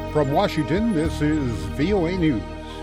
From Washington, this is VOA News.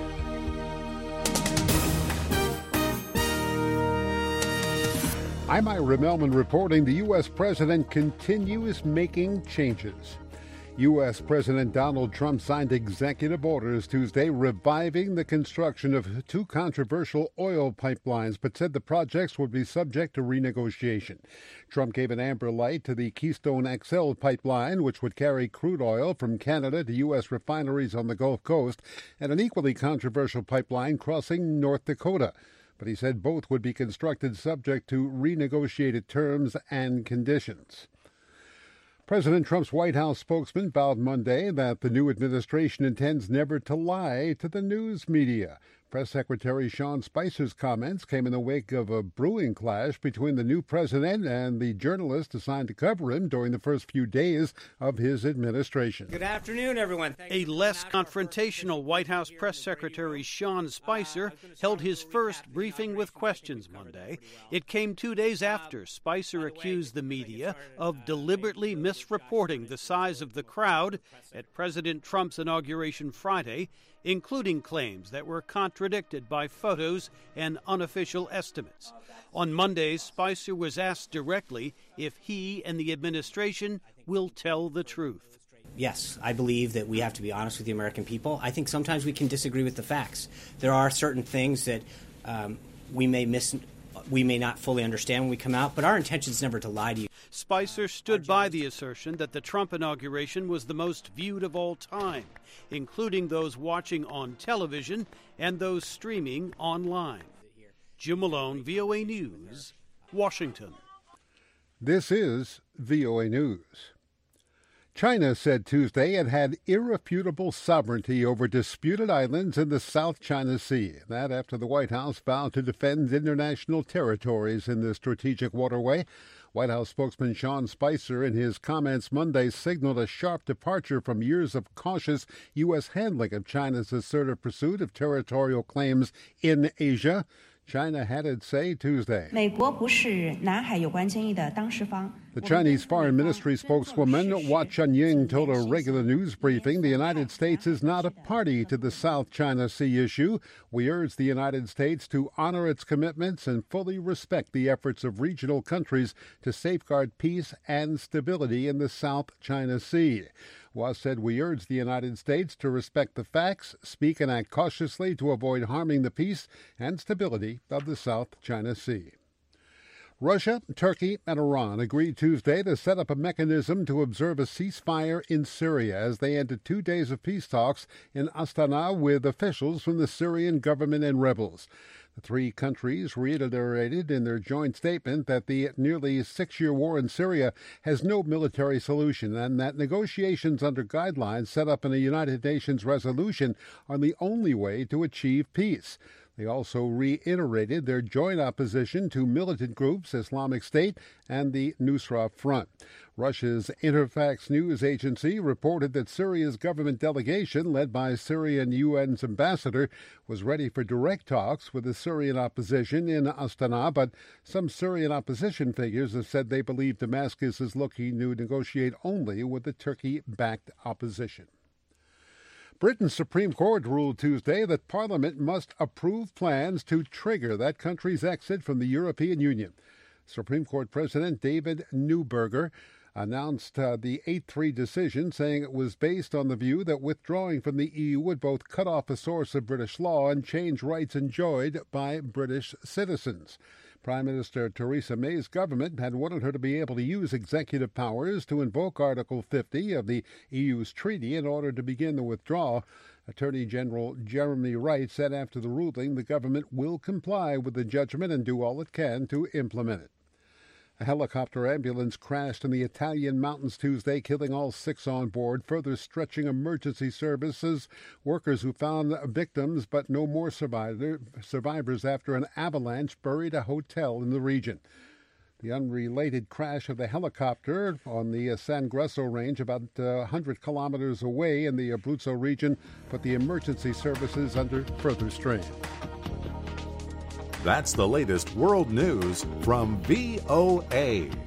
I'm Ira Melman reporting the U.S. president continues making changes. U.S. President Donald Trump signed executive orders Tuesday reviving the construction of two controversial oil pipelines, but said the projects would be subject to renegotiation. Trump gave an amber light to the Keystone XL pipeline, which would carry crude oil from Canada to U.S. refineries on the Gulf Coast, and an equally controversial pipeline crossing North Dakota. But he said both would be constructed subject to renegotiated terms and conditions. President Trump's White House spokesman vowed Monday that the new administration intends never to lie to the news media. Press Secretary Sean Spicer's comments came in the wake of a brewing clash between the new president and the journalist assigned to cover him during the first few days of his administration. Good afternoon, everyone. A less confrontational White House Press Secretary Sean Spicer held his first briefing with questions Monday. It came 2 days after Spicer accused the media of deliberately misreporting the size of the crowd at President Trump's inauguration Friday, including claims that were contradicted by photos and unofficial estimates. On Monday, Spicer was asked directly if he and the administration will tell the truth. Yes, I believe that we have to be honest with the American people. I think sometimes we can disagree with the facts. There are certain things that we may not fully understand when we come out, but our intention is never to lie to you. Spicer stood by the assertion that the Trump inauguration was the most viewed of all time, including those watching on television and those streaming online. Jim Malone, VOA News, Washington. This is VOA News. China said Tuesday it had irrefutable sovereignty over disputed islands in the South China Sea. That after the White House vowed to defend international territories in the strategic waterway. White House spokesman Sean Spicer, in his comments Monday, signaled a sharp departure from years of cautious U.S. handling of China's assertive pursuit of territorial claims in Asia. China had it say Tuesday. The Chinese Foreign Ministry spokeswoman Hua Chunying told a regular news briefing the United States is not a party to the South China Sea issue. We urge the United States to honor its commitments and fully respect the efforts of regional countries to safeguard peace and stability in the South China Sea. Hua said we urge the United States to respect the facts, speak and act cautiously to avoid harming the peace and stability of the South China Sea. Russia, Turkey, and Iran agreed Tuesday to set up a mechanism to observe a ceasefire in Syria as they ended 2 days of peace talks in Astana with officials from the Syrian government and rebels. The three countries reiterated in their joint statement that the nearly 6-year war in Syria has no military solution and that negotiations under guidelines set up in a United Nations resolution are the only way to achieve peace. They also reiterated their joint opposition to militant groups Islamic State and the Nusra Front. Russia's Interfax news agency reported that Syria's government delegation, led by Syrian UN's ambassador, was ready for direct talks with the Syrian opposition in Astana, but some Syrian opposition figures have said they believe Damascus is looking to negotiate only with the Turkey-backed opposition. Britain's Supreme Court ruled Tuesday that Parliament must approve plans to trigger that country's exit from the European Union. Supreme Court President David Neuberger announced the 8-3 decision, saying it was based on the view that withdrawing from the EU would both cut off a source of British law and change rights enjoyed by British citizens. Prime Minister Theresa May's government had wanted her to be able to use executive powers to invoke Article 50 of the EU's treaty in order to begin the withdrawal. Attorney General Jeremy Wright said after the ruling the government will comply with the judgment and do all it can to implement it. A helicopter ambulance crashed in the Italian mountains Tuesday, killing all 6 on board, further stretching emergency services. Workers who found victims but no more survivors after an avalanche buried a hotel in the region. The unrelated crash of the helicopter on the San Gresso range about 100 kilometers away in the Abruzzo region put the emergency services under further strain. That's the latest world news from VOA.